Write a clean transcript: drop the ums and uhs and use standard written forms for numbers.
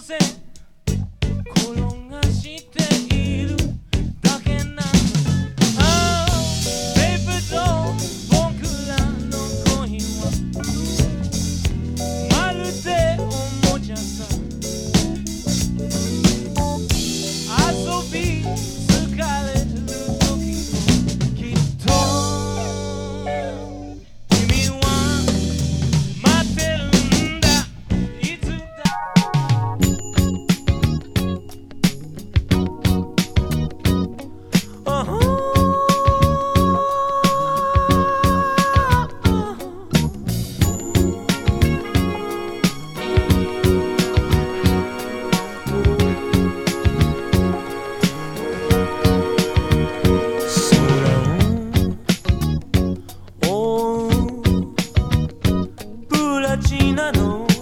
線転がしているだけなんだ。ああベイブと僕らの恋はまるでおもちゃさ。遊び疲れる時もきっと君は待ってるんだ。いつだ空を覆うプラチナの